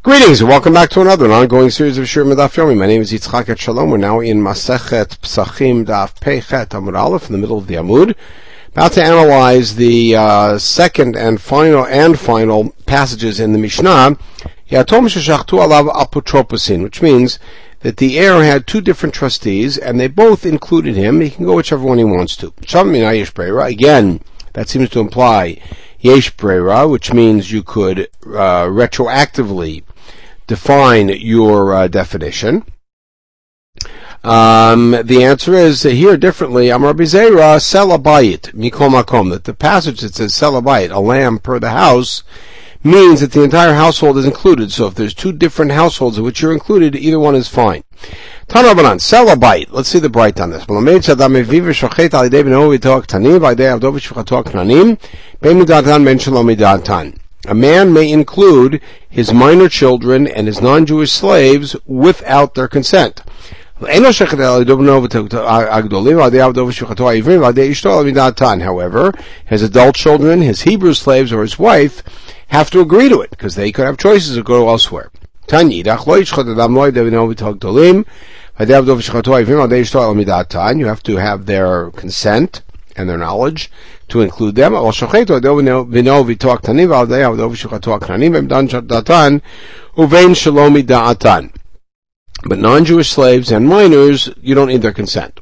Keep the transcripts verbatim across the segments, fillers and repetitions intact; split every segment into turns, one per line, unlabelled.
Greetings and welcome back to another an ongoing series of Shir Medaf Yomi. My name is Yitzchak Et Shalom. We're now in Masechet Psachim Daf Peichet Amud Aleph in the middle of the Amud, about to analyze the uh, second and final and final passages in the Mishnah. Yatom Sheshachtu Alav Apotroposin, which means that the heir had two different trustees and they both included him. He can go whichever one he wants to. Again, that seems to imply Yesh Brera, which means you could uh, retroactively define your uh, definition. Um, the answer is uh, here differently. Amar Bizera sell a bayit mikol makom. That the passage that says sell a bayit, a lamb per the house, means that the entire household is included. So if there's two different households in which you're included, either one is fine. Tanabanan sell a bayit. Let's see the bright on this. A man may include his minor children and his non-Jewish slaves without their consent. However, his adult children, his Hebrew slaves, or his wife have to agree to it, because they could have choices to go elsewhere. You have to have their consent and their knowledge to include them. But non-Jewish slaves and minors, you don't need their consent.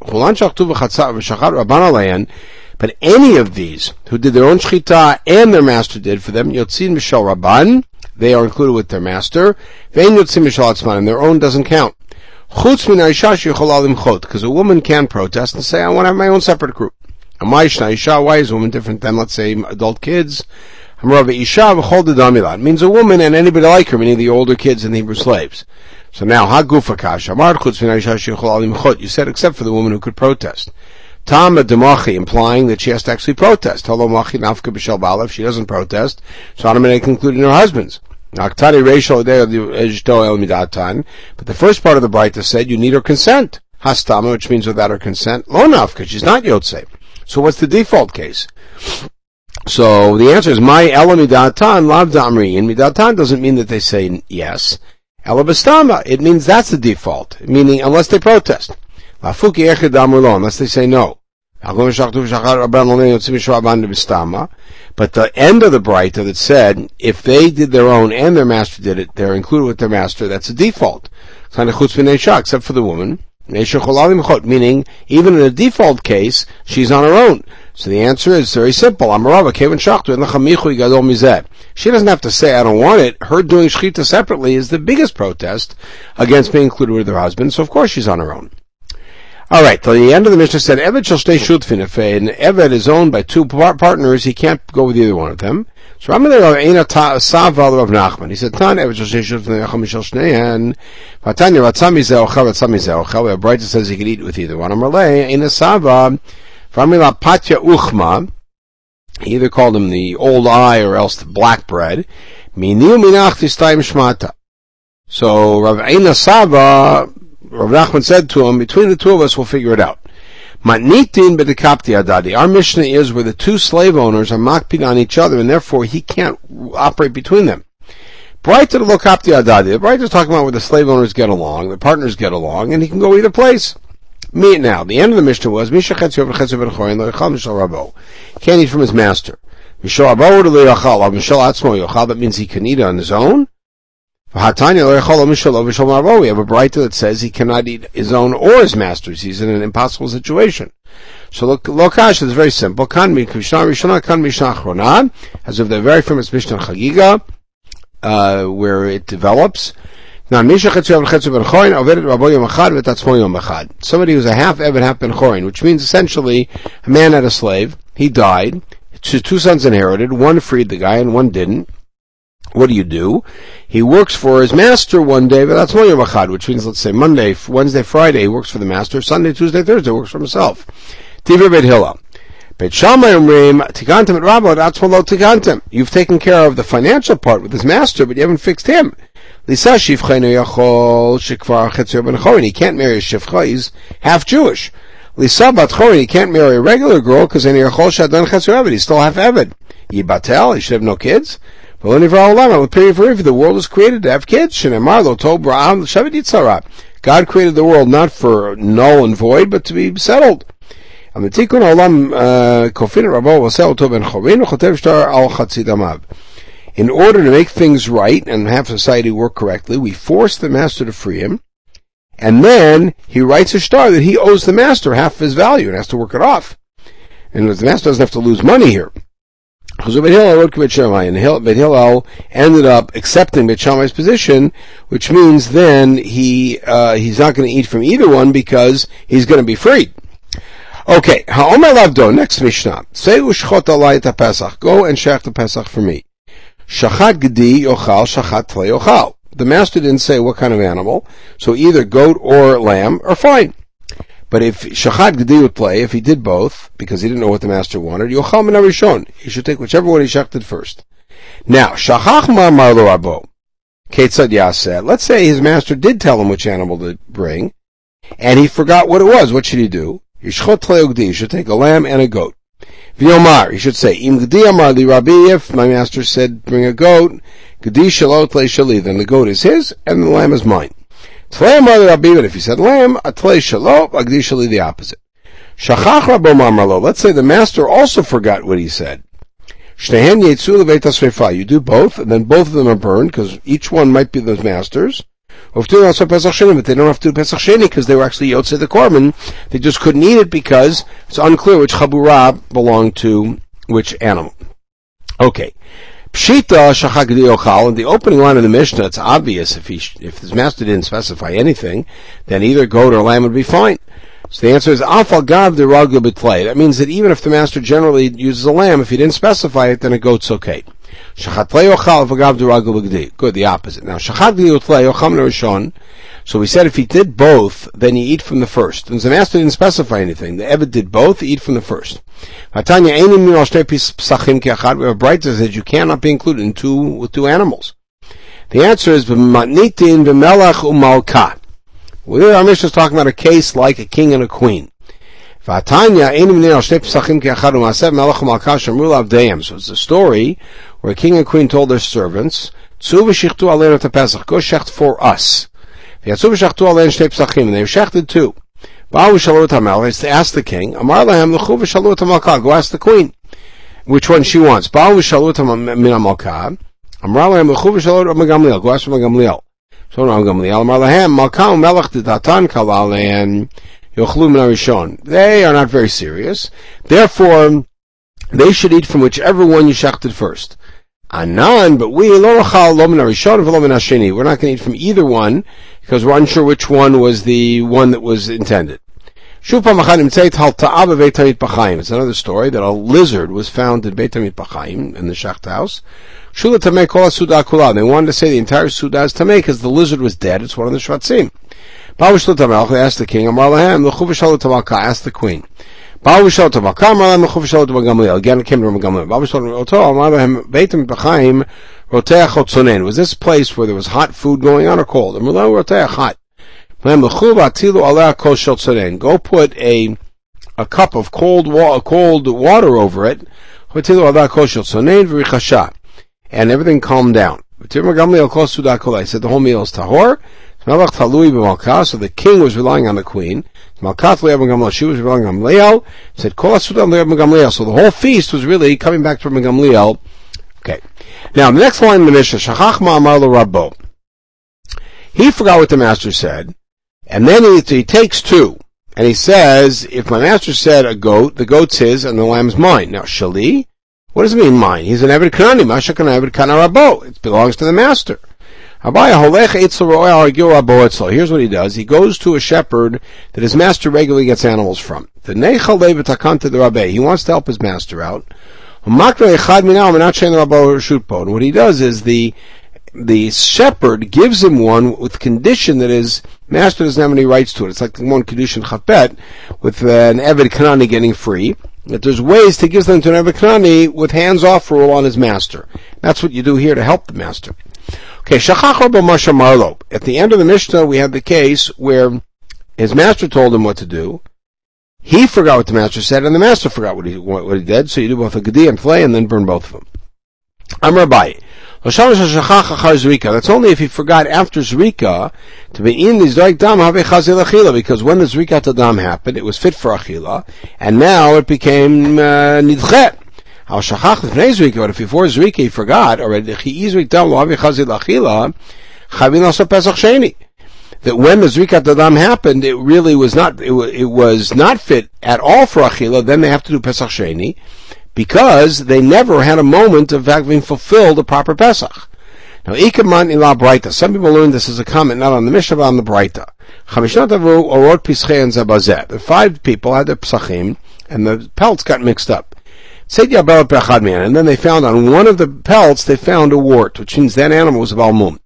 But any of these who did their own shchita and their master did for them, yotzin mishal rabban, they are included with their master. Vein yotzin mishal atzman, and their own doesn't count. Chutz min ha'isha she'yichola limchot, because a woman can protest and say, I want to have my own separate group. Why is a woman different than, let's say, adult kids? It means a woman and anybody like her, meaning the older kids and the Hebrew slaves. So now, you said except for the woman who could protest. Tama demachi, implying that she has to actually protest. If she doesn't protest, so automatically including her husband's. But the first part of the Braita said you need her consent. Hastama, which means without her consent. Lo nafka, she's not yotzei. So what's the default case? So the answer is my ela midatan lav damri. And midatan doesn't mean that they say yes. Ela b'stama, it means that's the default, meaning unless they protest. Lafuki echad damurlo, unless they say no. But the end of the Braita that said if they did their own and their master did it, they're included with their master. That's the default, except for the woman. Meaning, even in a default case, she's on her own. So the answer is very simple. She doesn't have to say, I don't want it. Her doing shchita separately is the biggest protest against being included with her husband, so of course she's on her own. Alright, till the end of the Mishnah said, Eved shall stay shutfin. If an Eved is owned by two par- partners, he can't go with either one of them. So I'm going to go Eina Saval of Nachman. He said, Tan Eved shall stay shutfin, Echam shall shneihen. Vatanya Ratzami Zeocha, Ratzami Zeocha. We have Braita says he could eat with either one. Amalei, Eina Sava, Vamila Patya Uchma. He either called him the old eye or else the black bread. Miniu Minach Tistayim Shmata. So Rav Eina Sava, Rav Nachman said to him, between the two of us, we'll figure it out. Matnitin b'dekapti adadi. Our Mishnah is where the two slave owners are makpid on each other, and therefore he can't operate between them. Braita lo kapti adadi. The Braita is talking about where the slave owners get along, the partners get along, and he can go either place. Meet now. The end of the Mishnah was Misha chetzi v'chetzi v'chorin lo yachal mishal rabo. Can't eat from his master. Mishal rabo lo yachal. Mishal atzmo yachal. That means he can eat on his own. We have a Braita that says he cannot eat his own or his master's. He's in an impossible situation. So Lokash is very simple. Kan Mishnah Rishona, Kan Mishnah Achrona, as of the very famous Mishnah Chagiga, uh, where it develops. Somebody who's a half Eved, half Ben Chorin, which means essentially a man had a slave, he died, two sons inherited, one freed the guy and one didn't. What do you do? He works for his master one day, but that's Moyom Achad, which means, let's say, Monday, Wednesday, Friday, he works for the master. Sunday, Tuesday, Thursday, works for himself. Tivir Beit Hillel. Beit Shammai Omrim, Tigantem et Rabbo, Atzmo lo Tigantem. You've taken care of the financial part with his master, but you haven't fixed him. Lisa Shivchenu Yachol, Shikvar Chetzir Ben Chorin. He can't marry a Shivcha, he's half Jewish. Lisa Bat Chorin, he can't marry a regular girl, because in Yachol Shadon Chetzir Eved, he's still half Eved. Yibatel, he should have no kids. The world was created to have kids. God created the world not for null and void, but to be settled. In order to make things right and have society work correctly, we force the master to free him, and then he writes a shtar that he owes the master half of his value and has to work it off. And the master doesn't have to lose money here. And Hillel ended up accepting Beit Shammai's position, which means then he uh, he's not going to eat from either one because he's going to be freed. Okay, Ha'omer Lavdo, next Mishnah. Say ushchot alai et Pesach. Go and shech the Pesach for me. Shachat gedi yochal, shachat tlei yochal. The master didn't say what kind of animal, so either goat or lamb are fine. But if shachat gedi would play, if he did both, because he didn't know what the master wanted, yochal min harishon. He should take whichever one he shechted first. Now, shachach ma'amar lo rabo. Ketzad yaseh. Let's say his master did tell him which animal to bring, and he forgot what it was. What should he do? Yishchot tlei gedi. He should take a lamb and a goat. V'yomar. He should say, im gedi amar li rabbi, if my master said bring a goat, gedi shelo tlei shali, then the goat is his, and the lamb is mine. Tlei amar li rabbi, but if he said lamb, a tlei shelo, a gedi shali, the opposite. Shachach rabbo marmalo. Let's say the master also forgot what he said. Shnehen yetzu leveit hasrefa. You do both, and then both of them are burned, because each one might be the master's. But they don't have to do Pesach Sheni because they were actually Yotzei the Korban. They just couldn't eat it because it's unclear which Chaburah belonged to which animal. Okay. Pshita Shachak Yochal, in the opening line of the Mishnah, it's obvious if he, if his master didn't specify anything, then either goat or lamb would be fine. So the answer is Afal Gav de Ragul B'Tlei. That means that even if the master generally uses a lamb, if he didn't specify it, then a goat's okay. Shachat tlei yochal v'gav de ragul b'gedi. Good, the opposite. Now, shachat tlei yochal min harishon. So we said if he did both, then you eat from the first. And the master didn't specify anything. The Eved did both, you eat from the first. Hatanya einim min al shtei pesachim ke'achad. We have a bright that says you cannot be included in two, with two animals. The answer is v'matnitin v'melach u'malka. Well, our Mishnah is talking about a case like a king and a queen. So it's a story where a king and queen told their servants, go shecht for us. And they shechted too. They asked the king, go ask the queen which one she wants. Go ask from Gamliel. So now Gamliel, they are not very serious. Therefore, they should eat from whichever one you shechted first. Anan, but we, we're not going to eat from either one, because we're unsure which one was the one that was intended. It's another story that a lizard was found in Beit Tamid Pachaim, in the shecht house. They wanted to say the entire Suda is Tameh, because the lizard was dead. It's one of the Shvatzim. They asked the king, asked the queen. Again, it came from Gamliel. Was this place where there was hot food going on or cold? Hot. Go put a a cup of cold wa- cold water over it, and everything calmed down. He said the whole meal is tahor. So the king was relying on the queen. She was relying on Gamliel. Said, so the whole feast was really coming back from Gamliel. Okay. Now, the next line in the Mishnah, Shachach ma'amar lo rabbo. He forgot what the master said, and then he, he takes two, and he says, if my master said a goat, the goat's his, and the lamb's mine. Now, shali, what does it mean mine? He's an Eved Kanani, Masha kana Eved kana rabbo. It belongs to the master. Here's what he does. He goes to a shepherd that his master regularly gets animals from. He wants to help his master out. And what he does is the the shepherd gives him one with condition that his master doesn't have any rights to it. It's like the one condition chapet with uh, an Eved Kanani getting free. That there's ways to give them to an Eved Kanani with hands-off rule on his master. That's what you do here to help the master. Okay, Shachach Rabbo Masha Marlo. At the end of the Mishnah, we have the case where his master told him what to do. He forgot what the master said, and the master forgot what he what, what he did. So you do both a Gedi and Flay, and then burn both of them. I'm Rabbi. That's only if he forgot after Zrika to be in these Doeg Dam Have Chazil Achila, because when the Zrika Tadam happened, it was fit for Achila, and now it became Nidchet. How Shachach Lefnei Zrika, but if before Zrika he forgot already, Chi Zrik Dam Lo Have Chazil Achila, Chavin also Pesach Sheni. That when the Zrikat Tadam happened, it really was not, it, it was not fit at all for Achila, then they have to do Pesach Sheni, because they never had a moment of having fulfilled a proper Pesach. Now, Ikaman ila Braita. Some people learn this as a comment not on the Mishnah, but on the Braita. Chamishnat avu orot pischei and zabazet. The five people had their Pesachim, and the pelts got mixed up. And then they found on one of the pelts, they found a wart, which means that animal was a balmum.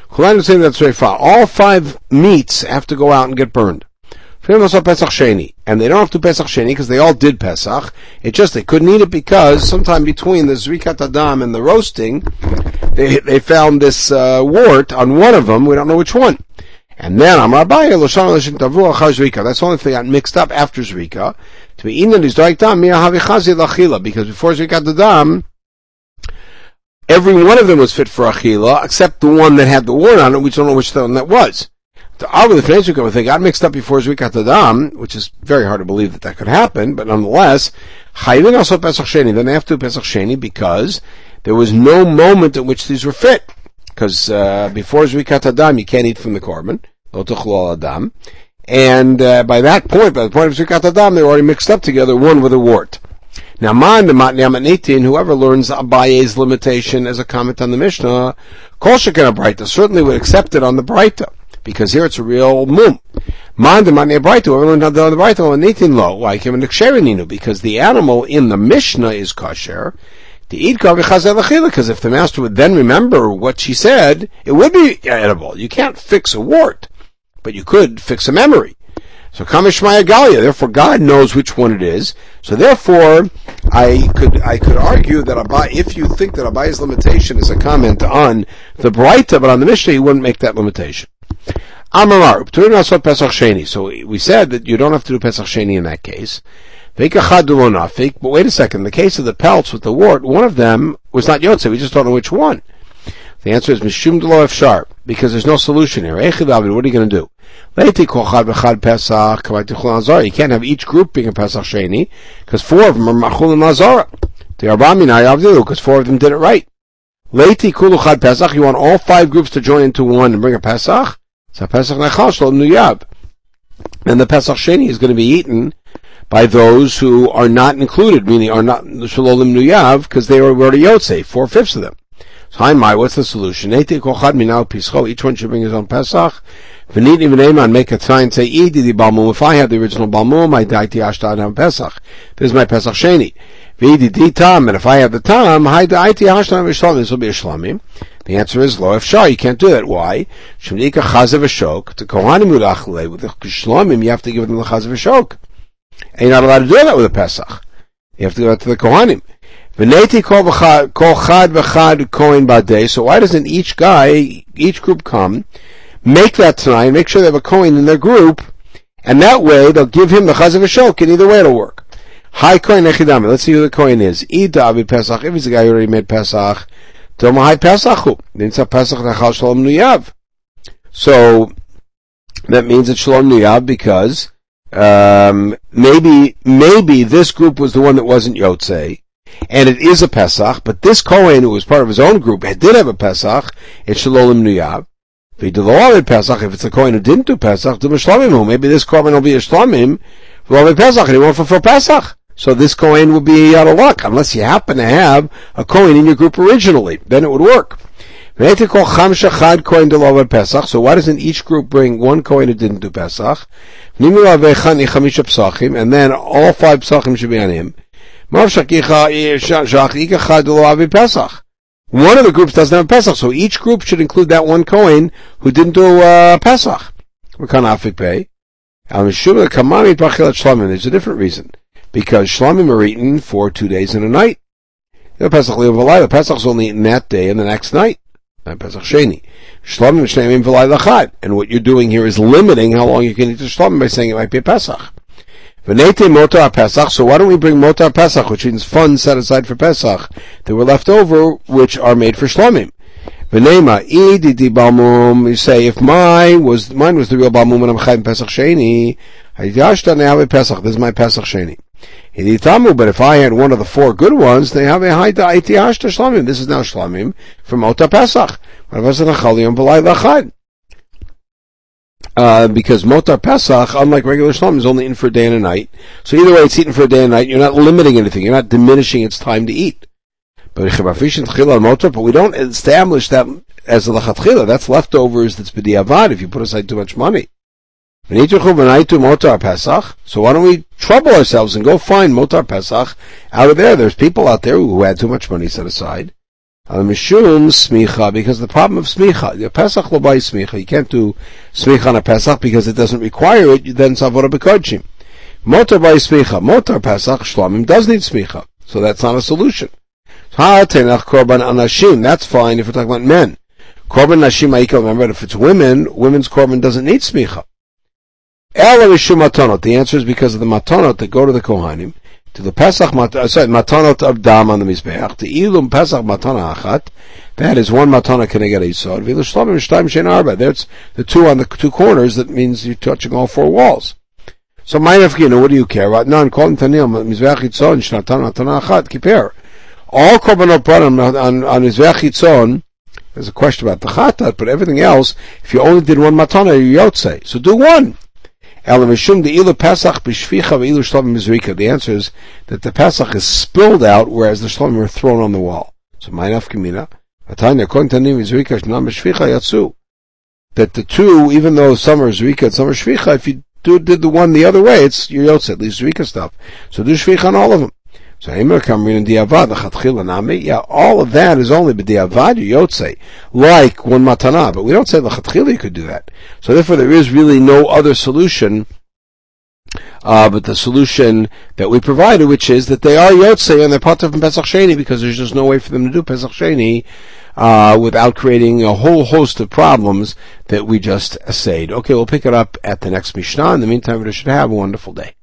All five meats have to go out and get burned. And they don't have to Pesach Sheni because they all did Pesach. It's just they couldn't eat it because sometime between the Zrikat Adam and the roasting, they they found this uh, wart on one of them. We don't know which one. And then Amar Abaye L'Sham L'Shim Tavu Achar Zrika. That's only if they got mixed up after Zrika. To be eaten is Doeg Dam Mia Havi Chazi L'Achila, because before Zrikat Adam, every one of them was fit for Achila, except the one that had the wart on it. We don't know which one that was. If they got mixed up before Zrikat Adam, which is very hard to believe that that could happen, but nonetheless, Chayvin also Pesach Sheni. Then they have to do Pesach Sheni because there was no moment in which these were fit. Because uh, before Zrikat Adam, you can't eat from the korban, Lo Tuchlo Adam, and uh, by that point, by the point of Zrikat Adam, they were already mixed up together, one with a wart. Now, man the Matnei Nitin, whoever learns Abaye's limitation as a comment on the Mishnah, Kol Shekin Braita, certainly would accept it on the Braita. Because here it's a real mum. Man the Matnei Braita, whoever learned on the Braita, and Nitin lo, like him in the Kshereninu, because the animal in the Mishnah is kosher. The eat because if the master would then remember what she said, it would be edible. You can't fix a wart, but you could fix a memory. So Kamishmaya Galia, therefore God knows which one it is. So therefore, I could I could argue that Abai, if you think that Abai's limitation is a comment on the Braita, but on the Mishnah, he wouldn't make that limitation. Amar, Pesach Sheni. So we said that you don't have to do Pesach Sheni in that case. But wait a second, in the case of the pelts with the wart, one of them was not Yotze, we just don't know which one. The answer is Mishum Delo Efshar, because there's no solution here. What are you going to do? You can't have each group being a Pesach Sheni, because four of them are Machul and Lazara. They are Baminai, because four of them did it right. Leiti Kulu Chad Pesach, you want all five groups to join into one and bring a Pesach? So Pesach Nechal Shalom Nuyab. And the Pesach Sheni is going to be eaten by those who are not included, meaning are not Shalom Nuyav, because they were already Yotze, four-fifths of them. So, hi, my, what's the solution? Each one should bring his own Pesach. Make a sign, say, if I have the original Balmum, I die to Ashtan Pesach. This is my Pesach Sheni. And if I have the Tam, this will be a Shlamim. The answer is Lo Efshar. You can't do that. Why? Shemnika Chazav Ashok. To Kohanim Udachle. With the Shlamim, you have to give them the Chazav Ashok. And you're not allowed to do that with a Pesach. You have to give that to the Kohanim. V'neiti kol chad v'chad kohen b'adei. So why doesn't each guy, each group come, make that tonight, make sure they have a kohen in their group, and that way they'll give him the Chazav Ashok, and either way it'll work. Hi kohen echidami. Let's see who the kohen is. Ida avi Pesach. If he's a guy who already made Pesach, Toma hai Pesachu. Ninsa Pesach nechal Shalom Nuyav. So that means it's Shalom Nuyav because um, maybe maybe this group was the one that wasn't Yotzei, and it is a Pesach. But this Kohen, who was part of his own group, did have a Pesach. It's Shalom Nuyav. V'idelo Pesach. If it's a Kohen who didn't do Pesach, do Mishlamim. Maybe this Kohen will be a Shlamim. V'lo Pesach, and he won't fulfill Pesach. So this Kohen will be out of luck, unless you happen to have a Kohen in your group originally. Then it would work. So why doesn't each group bring one Kohen who didn't do Pesach? And then all five Pesachim should be on him. One of the groups doesn't have a Pesach, so each group should include that one Kohen who didn't do uh, Pesach. There's a different reason. Because Shlamim are eaten for two days and a night. The Pesach Le'Valayla, Pesach's only eaten that day and the next night. Not Pesach Sheni. Shlamim Shneimim V'Layla Chad. And what you're doing here is limiting how long you can eat the Shlamim by saying it might be a Pesach. V'Neite Motar Pesach, so why don't we bring Motar Pesach, which means funds set aside for Pesach, that were left over, which are made for Shlamim. V'neima, ididi balmum, you say, if mine was, mine was the real balmum and I'm chayim Pesach Sheni, hayashta ne'ave Pesach, this is my Pesach Sheni. Hiditamu, but if I had one of the four good ones, they have a hayta iti hashta shlamim, this is now shlamim from Ota Pesach. Uh, because Motar Pesach, unlike regular shlamim, is only in for a day and a night. So either way, it's eaten for a day and a night, you're not limiting anything, you're not diminishing its time to eat. But but we don't establish that as a lachatchila. That's leftovers. That's b'diavad if you put aside too much money. So why don't we trouble ourselves and go find motar pesach out of there? There's people out there who had too much money set aside. Mishum smicha, because the problem of smicha, the pesach lo by smicha. You can't do smicha on a pesach because it doesn't require it. Then savora b'kodshim. Motar by smicha, motar pesach shlamim does need smicha, so that's not a solution. Korban anashim, that's fine if we're talking about men. Korban nashim ha'ikal, remember, if it's women, women's korban doesn't need smicha. Ela mishum matonot, the answer is because of the matonot that go to the kohanim, to the pesach, mat- sorry, matonot of dam on the mizbeach, to ilum pesach matana achat, that is one matana keneged yisod, v'il shlamim shtaim shein arba, that's the two on the two corners, that means you're touching all four walls. So my nefkina, what do you care about? None, kol tanil, mizbeach yitzod, shnatan matana achat, kiper. All korbanot brought on, on, on Mizbeach Yitzon, there's a question about the chatat, but everything else, if you only did one matana, you yotzei. So do one. The answer is that the Pesach is spilled out, whereas the shlamim are thrown on the wall. So my nafkamina, that the two, even though some are zrika and some are shvicha, if you do, did the one the other way, it's your yotzei, at least zrika stuff. So do shvicha on all of them. So Eimer Kamrin and Diavad, the Chatchila Nami, yeah, all of that is only B'Diavad, you yotzei, like one matana, but we don't say the Chatchila you could do that. So therefore there is really no other solution, uh, but the solution that we provided, which is that they are yotzei and they're part of Pesach Sheni, because there's just no way for them to do Pesach Sheni, uh, without creating a whole host of problems that we just essayed. Okay, we'll pick it up at the next Mishnah. In the meantime, we should have a wonderful day.